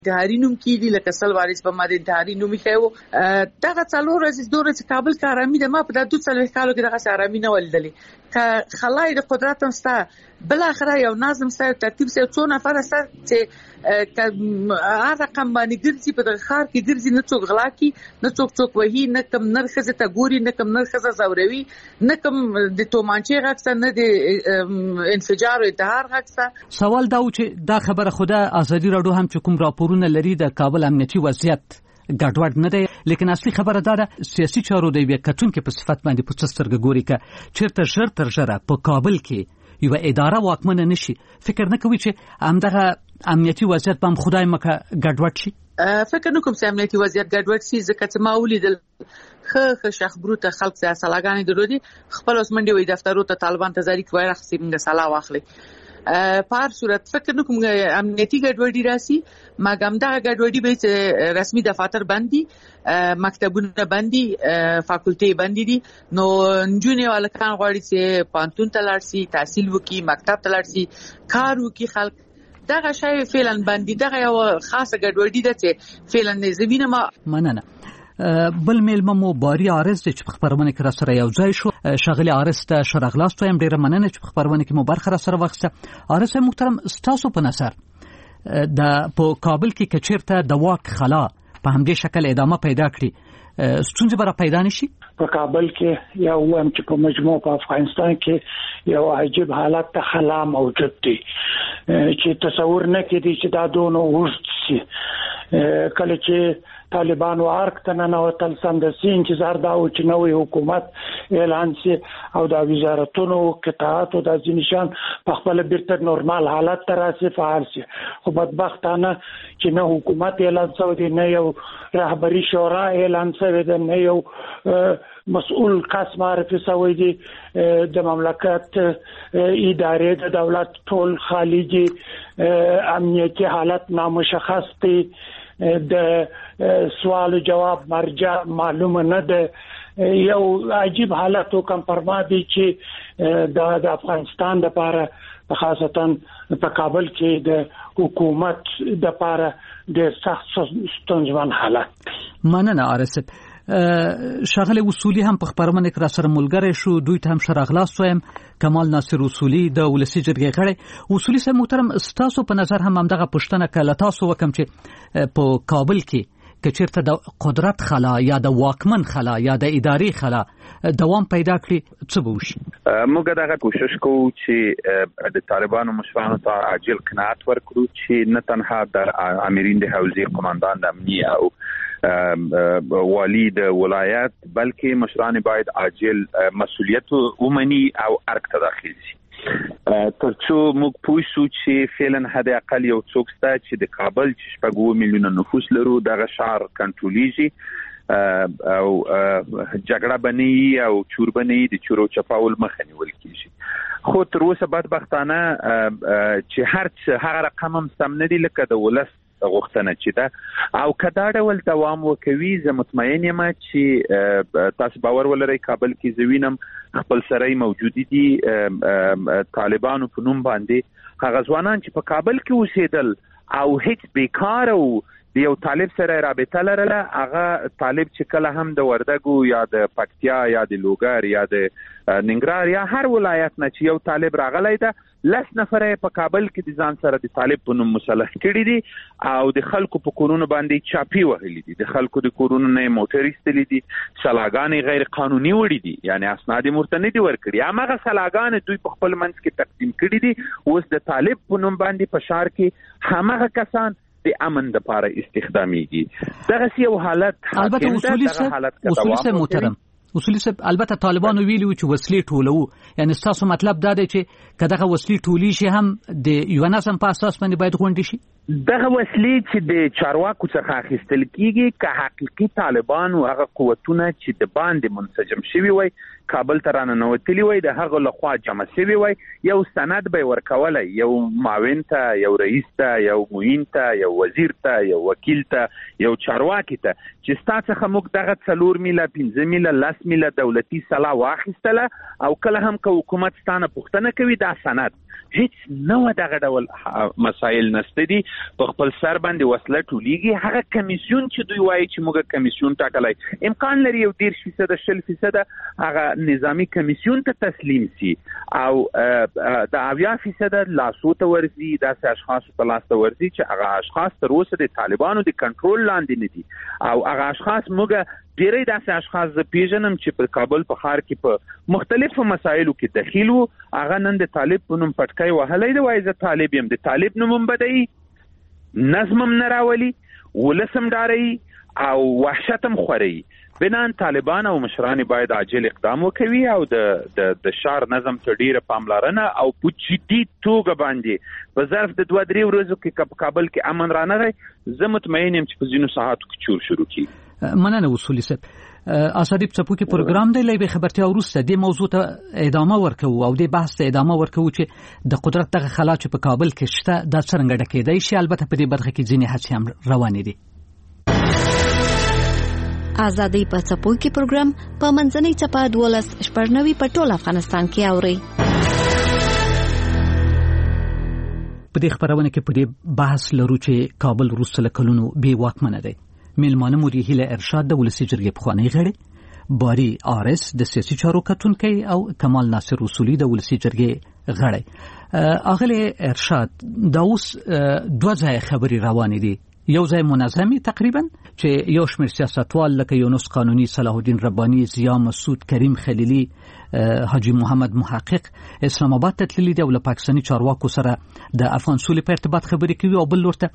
انتحاري نوم کېدي لکه سل وارث په ما د انتحاري نوم یې دغه څلور ورځې دوه ورځې کابل کې ارامي ده. ما په دغه 2 کالو کې دغه ارامي نه ولیدلې. که خلای د قدرت هم ستا بل اخره یو نظم سره ترتیب سره څو نفر سره چې هر رقم باندې ګرځي په دغه خار کې ګرځي، نه څوک غلا کی، نه څوک وهي، نه کم نرخصه ته ګوري، نه کم نرخصه زوروي، نه کم د تومانچې غږ نه د انفجار او انتحار غږ. سوال دا و چې دا خبره خوده ازادي راډیو هم چې کوم راپورونه لري د کابل امنیتي وضعیت ګډوډ نه دی، لیکن اصلي خبره دا ده سیاسي چارو د یو کتونکو په صفت باندې په سترګه ګوري ک چیرته ژر تر ژره په کابل کې یو اداره واکمنه نشي. فکر نه کوي چې همدغه امنیتي وضعیت هم خدای مکه ګډوډ شي؟ فکر نه کوم چې امنیتي وضعیت ګډوډ شي، ځکه چې ما ولیدل خه شخبروته خلک سره سلاګانې درودي، خپل اوس منډي وي دفترو ته طالبان ته ځاری کوي راخسي موږ سلا واخلي. په هر صورت فکر نه کوم امنیتي ګډوډي راسي، مګم دا ګډوډي به چې رسمي دفاتر باندې مکتبونه باندې فاکولټي باندې دي، نو نجونې والکان غواړي چې پانتون ته لاړ شي، تحصیل وکړي، مکتب ته لاړ شي، کار وکړي. خلک دغه شی فعلا باندې دغه یو خاصه ګډوډي ده چې فعلا زمينه ما مننه. بل میلمه مو باری عارض چې په خبرونه کې را سره یو ځای شو. شاغلی عارض ته شرغلاست وایم، ډیره مننه چې په خبرونه کې مو برخه را سره واخیسته. عارض محترم، ستاسو په نظر د په کابل کې کچیرته د واک خلا په همدې شکل ادامه پیدا کړي ستونزې به پیدا نشي؟ په کابل کې یا وایم چې په مجموع په افغانستان کې یو عجیب حالت ته خلا موجود دی چې تصور نه کېدی چې دا دونه وښت شي. کله چې طالبان وارک ته ننوتل سمدستي انتظار دا و چې نوې حکومت اعلان شي او د وزارتونو قطاعات او د ځینشان په خپل بیرته نورمال حالت ته راسي، فعال شي. خو بدبختانه چې نه حکومت اعلان شوی دی، نه یو رهبری شورا اعلان شوی دی، نه یو مسؤل کس معرفي شوی دی. د مملکت ادارې د دولت ټول خالی دي، امنیتي حالت نامشخص دی، د سوال جواب مرجع معلومه نه ده. یو عجیب حالت او کمپرما دی چې د افغانستان د لپاره خاصتا په کابل کې د حکومت د لپاره د سخت ستونزمن حالت. مننه عارف. شاغلی اصولی هم په خبرونه کې را سره ملګری شو، دوی ته هم شرغلاست وایم. کمال ناصر اصولی د ولسی جرګې غړی. اصولی سره محترم، ستاسو په نظر هم همدغه پښتنه کله تاسو وکم چې په کابل کې کچیرته د قدرت خلا یا د واکمن خلا یا د اداري خلا دوام پیدا کړي څه به وشي؟ موږ دغه کوشش کوو چې د طالبانو مشرانو ته عاجل قناعت ورکړو چې نه تنها د امرین د حوزې قماندان د امنیه او والی د ولایت بلکې مشران باید عاجل مسؤلیت ومني او ارګ ته داخل شي، ترڅو موږ پوه شو چې فعلا حد اقل یو څوک شته چې د کابل چې 2 میلیونه نفوس لرو دغه شهر کنټرولیږي او جګړه بنئ او چور بنئ د چورو چپاول مخه نیول کیږي. خو تر اوسه بدبختانه چې هر رقم هم سم نه دی لکه د ولس غوښتنه چې ده او کدا ډول دوام وکوي. زه مطمئن یم چې تاسو باور ولرئ کابل کې زوینم خپل سره موجود دي طالبانو په نوم باندې هغه ځوانان چې په کابل کې اوسېدل او هیڅ بیکار او د یو طالب سره رابطه لرله، هغه طالب چې کله هم د وردګو یا د پکتیا یا د لوګر یا د ننګرهار یا هر ولایت نه چې یو طالب راغلی ده 10 نفر په کابل کې د ځان سره د طالب په نوم مسلح کړي دي او د خلکو په کورونو باندې چاپی وهلي دي، د خلکو د کورونو نه موټر ایستلي دي، سلاګانې غیر قانوني وړي دي، یعنی اسناد مرتندي ورکړي. هغه سلاګانې دوی په خپل منځ کې تقسیم کړي دي. اوس د طالب په نوم باندې په شهر کې همغه کسان د امن د لپاره استخداميږي. دغه یو حالت البته اصولي سه محترم اصولي سه البته طالبانو ویلي چې وسلې ټولو، یعنی تاسو مطلب دا دی چې کداغه وسلې ټولي شي هم د یو نظم په اساس باندې باید غونډي شي. دغه وسلې چې د چارواکو څخه اخیستل کیږي که حقيقي طالبان او هغه قوتونه چې د باندې منسجم شوي وي کابل ته راننوتلي وي د هغه لخوا جمع شوي وي، یو سند به ورکولای، یو معاون ته، یو رئیس ته، یو معین ته، یو وزیر ته، یو وکیل ته، یو چارواکي ته چې تاسو څخه موږ دغه 4 میله 15 میله 10 میله دولتي سلا واخیستله او کله هم که حکومت ستانه پوښتنه کوي دا سند هیڅ نو دغه ډول مسایل نشته دي. په خپل سر باندې وسله ټولیږي. هغه کمیسیون چې دوی وایي چې موږ کمیسیون ټاکلی، امکان لري یو 10% 20% هغه نظامی کمیسیون ته تسلیم سي او د 80% لاسو ته ورځي، داسې اشخاص په لاس ته ورځي چې هغه اشخاص تر اوسه د طالبانو د کنټرول لاندې نه دي او هغه اشخاص موږ ډیری داسې اشخاص زه پیژنم چې په کابل په ښار کې په مختلفو مسایلو کې دخیل وو. هغه نن د طالب په نوم پټکی وهلی دی، وایي زه طالب یم. د طالب نوم هم بدوي، نظم هم نه راولي، ولس هم ډاروي او وحشت هم خوروي. بنان طالبان او مشران باید عاجل اقدام وکوي او د شهر نظم ته ډیره پاملرنه او په جدي توګه باندې په ظرف د 2-3 ورځو کې په کابل کې امن رانغی. زه مطمئن یم چې په ځینو ساعتو کې چور شروع کیږي. مننه اصولي صاحب. اسادی په کې پروګرام دی لې خبرتیا وروسته د موضوع ته ادامه ورکوي او د بحث ته ادامه ورکوي چې د قدرت دغه خلا چې په کابل کې شته د څنګه ډکېدای شي. البته په دې برخه کې ځینې هڅې هم روانې دي. آزادی په څپو کې پروګرام په منځنۍ چپه 12 په ټول افغانستان کې اوري. په دې خبرونه کې په دې بحث لرو چې کابل وروسته له کلونو بې واکمنه دی. میلمانه مو دي هیله ارشاد د ولسی جرګې پخوانی غړي، باری آرس د سیاسي چارو کتونکي او کمال ناصر اصولي د ولسی جرګې غړي. اغله ارشاد دا اوس 2 ځای خبري روانې دي. یو ځای منظمي تقریبا چې یو شمېر سیاستوال لکه یونس قانوني، صلاح الدین رباني، ضیا مسعود، کریم خلیلی، حاجی محمد محقق اسلام آباد ته تللي دي او له پاکستاني چارواکو سره د افغان سولې په ارتباط خبرې کوي. او بل ورته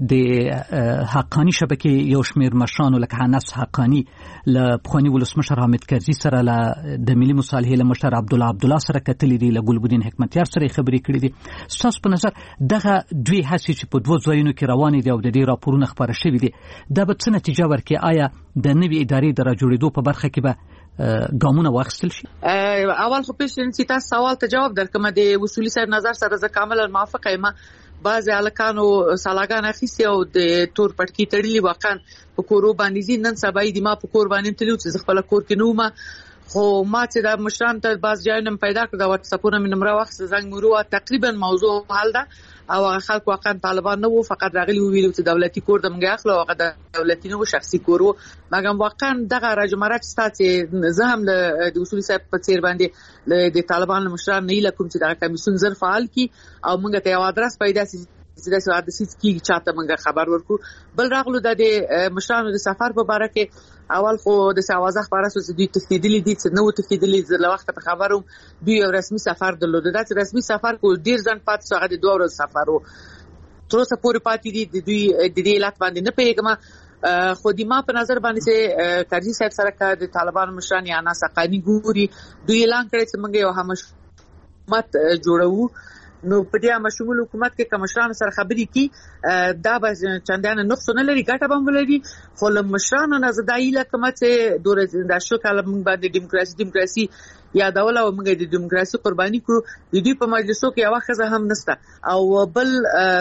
د حقانی شبکې یو شمېر مشرانو لکه انس حقانی له پخواني ولسمشر حامد کرزي سره، له د ملي مصالحې له مشر عبدالله سره کتلي دي، له ګلبدین حکمتیار سره خبرې کړې دي. ستاسو په نظر دغه دوی هڅې چې په 2 ځایونو کې روانې دي او د دې راپورونه خبره شوي دي، دا به څه نتیجه ورکړي؟ آیا د نوې ادارې د راجوړېدو په برخه کې به ګامونه واخیستل شي؟ اول خو پیشنې تاسو سوال ته جواب درکم. د اصولي سره نظر سره زه کاملا موافقه یم. بعض الکانو سالاګان اخیستي او د تور پټکی تړلي واقعا په کورو باندې نن سبا دی ما په کور باندې تلو چې خپل کور کې نو ما خو ما چې د مشران ته بعض ځایونه پیدا کړ د واتس اپونه من نمبر واخ زنګ مرو تقریبا موضوع حل ده او خلک واقعا طالبان نه وو، فقط راغلي ویلو چې دولتي کور د منګه اخلو او د دولتي نه شخصي کور وو. مګم واقعا دغه راجمرات ستاسو زه هم د اصولي صاحب په څیر باندې د طالبان مشران نه لکم چې د کمیسیون زر فعال کی او موږ ته یو ادرس پیدا سي د سیاست کی چاته موږ خبر ورکو. بل راغلو د مشرانو د سفر په اړه کې اول خو د سوازه خبره سوس دوی تخیدلی دي چې نو تخیدلی له وخت په خبروم دوی یو رسمي سفر درلود. دا چې رسمي سفر کو ډیر ځن پات څنګه د 2 ورځې سفر وو تر اوسه پورې پاتې دي. دوی د دې علت باندې نه پیګم خو د ما په نظر باندې چې کرزي صاحب سره د طالبان مشران یا ناسقانی ګوري دوی اعلان کړی چې موږ یو حکومت جوړو. نو په دې مشمول حکومت کې کمشران سره خبرې کی دا به چندان نقص نه لري، ګټه به ولري. خو له مشرانو نه زدايي لکه چې دوره د شو کله موږ باندې دیموکراسي یا دوله او موږ د دیموکراسي قرباني کړو. د دوی په مجلسو کې یو خزه هم نشته او بل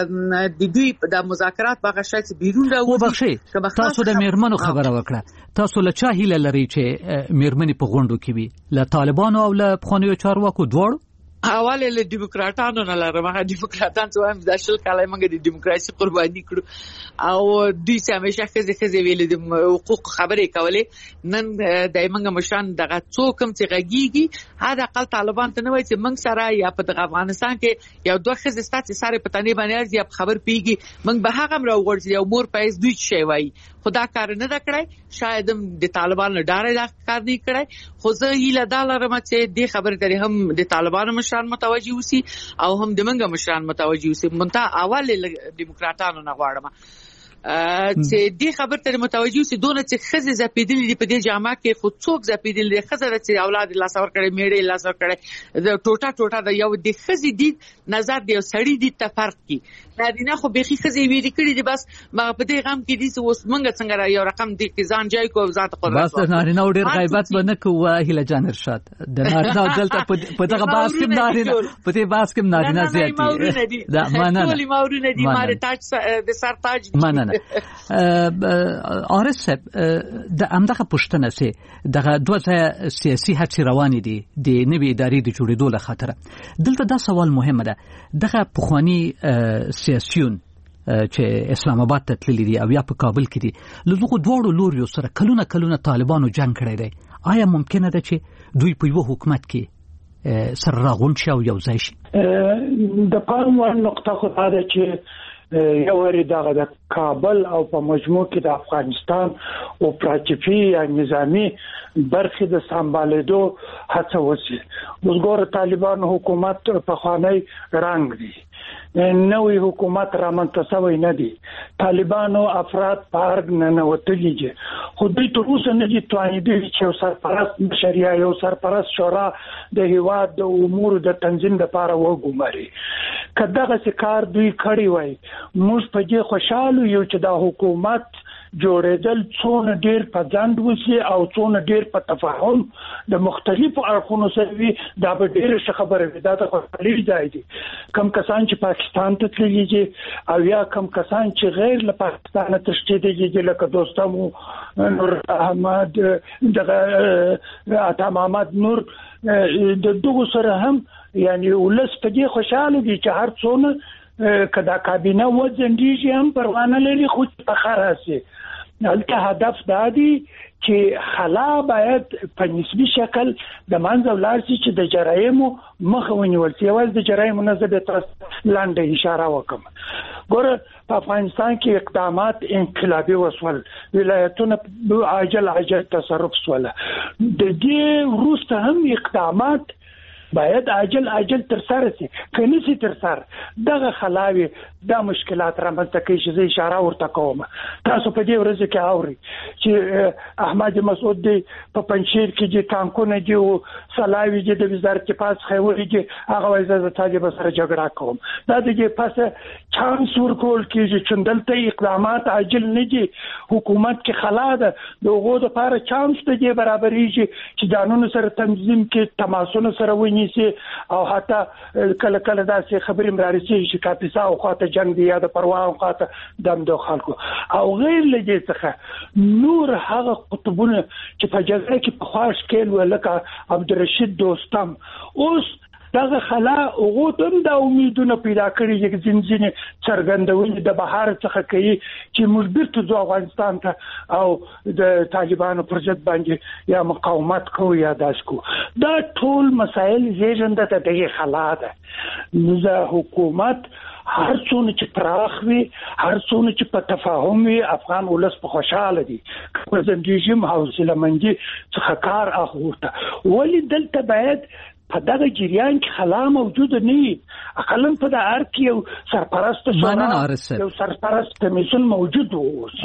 د دوی د مذاکرات باغ شای چې بیرون راوځي. تاسو د میرمنو خبره وکړه، تاسو له چا هیله لري چې میرمنې په غونډو کې وي؟ له طالبانو او له پخوانیو چارواکو دواړو؟ اول له دیموکراتانو نه لرم. هغه دیموکراتان چې وایم د شل کاله موږ د دیموکراسي قرباني کړو او دوی چې همیشه خزه ویل د حقوق خبرې کولې. نن د موږ مشان دغه څوکم چې غږیږي هدا اقل طالبان ته نه وایي چې موږ سره یا په افغانستان کې یو 2 خزه ستاسو سره په تنه باندې ارزي خبر پیږي موږ به هغه راوړل یو مور پېز دوی شي وایي. خدا کار نه دا کړای، شاید د طالبان له ډارې دا کار نه کړای. خو زه هیله دالرم چې د خبرې لري هم د طالبان مشران متوجي وسی او هم د منګه مشران متوجي وسی. منته اول دیموکراتانو نه غواړم چې دې خبر ته متوجي وسی دونه چې خزه زپیدلې په دې جامه کې خود څوک زپیدلې خزه چې اولاد الله سور کړي میړې الله سور کړي د ټوټه د یو د خزه دي نظر دی سړی دي ته فرق کی نارینه خو بيخي خزي ویری کړی دي بس ما په دې غم کې دي اوس منګه څنګه یو رقم دي کې ځان جای کو ذات قرآن بس نارینه ډېر غیبت باندې کوه هله جان ارشاد د نارینه دلته په دغه باس کې نارینه په دې باس کې نارینه زیاتی دا معنا ټول مورونه دي ماره تاج د سر تاج معنا آرس د امدغه پښتنه سي دغه دوه سیاسي هڅې روانې دي د نوې ادارې د جوړېدو له خاطر دلته دا سوال مهمه ده دغه پخوانی سیاسيون چې اسلام آباد ته تللي دي او یا په کابل کې دي له دغه دواړو لوريو سره کلونه طالبانو جنگ کړی دی آیا ممکنه ده چې دوی په یو حکومت کې سره راغون شي او یو ځای شي د پام وړ نقطه خو دا ده چې یو لري د کابل او په مجموع کې د افغانستان او پراچپی یا نظامی برخې د سمبالېدو هڅه وشي وګوره طالبان حکومت په خوانی رنگ دي نوې حکومت را منتصوي نه دي طالبانو افراد پارګ نه وتلي دي خو دوی تر اوسه نه دي توانیدي چې یو سرپرست شریعه یو سرپرست شورا د هیواد د امور د تنظیم لپاره وګماري کداغه کار دوی کړی وای موږ په دې خوشاله یو چې د حکومت جوړېدل څونه ډېر په ځند وسی او څونه ډېر په تفاهم د مختلفو اړخونو سره وي دا به ډېر خبره وي دا د خپلې ځای دي کم کسان چې پاکستان ته تللي دي او یا کم کسان چې غیر له پاکستان تښتېدلي دي لکه دوستمو نور احمد دغه عطا محمد نور د دغه سره هم یعنی ولس په دې خوشاله دي چې هر څونه کدا کابینه وځندېږي هم پروانه لري خو په خراسي البته هدف دا دی چې خلا باید په نسبی شکل د منځ ولر چې د جرایمو مخه ونیول شي ول د جرایمو نه زده تاسو لاندې اشاره وکم ګوره په افغانستان کې اقدامات انقلابي وسول ولایتونه عاجل تصرف وسول د دې وروسته هم اقدامات باید عاجل تر سره شي کني سي تر سره دغه خلاوي دا مشکلات رامنځته کوي چې اشاره ورته کوم تاسو په دې ورځ کې اوري چې احمد مسعود دی په پنځیر کې چې ټانکونه دی او سلاوي دی د وزارت پاس خوري دی هغه وایي د طالب سره جګړه کوم دا د دې پاسه چانس ورکول کېږي چې دلته اقدامات عاجل نه دي حکومت کې خلا ده دغه لپاره چانس ته برابرېږي چې قانون سره تنظیم کې تماسونه سره ونیسي او حتی کله داسې خبرې مرارسي چې کاپیسا او خاطر جنگ دی یا د پروا او خاطر دم د خلکو او غیر لږه څخه نور هغه قطبونه چې په جګړه کې په خاص کې ولکه عبدالرشید دوستم اوس دغه خلا او تم د امیدونو پیدا کړی چې ځینځینې څرګندونې د بهار څخه کوي چې مجبور ته افغانستان ته او د طالبانو پر ضد باندې یا مقاومت کوي یا داس کو دا ټول مسائل زیږنده ته دغه خلا ده نو حکومت هر څونه چې پراخ وي هر څونه چې په تفاهم وي افغان ولس په خوشاله دي په زندګیم حوصله مندي څخه کار اخوته ولی دلته باید په دغه جریان کې خلا موجود نه وي اقلن په د ار کې یو سرپرست یو سرپرست کمیسیون موجود وو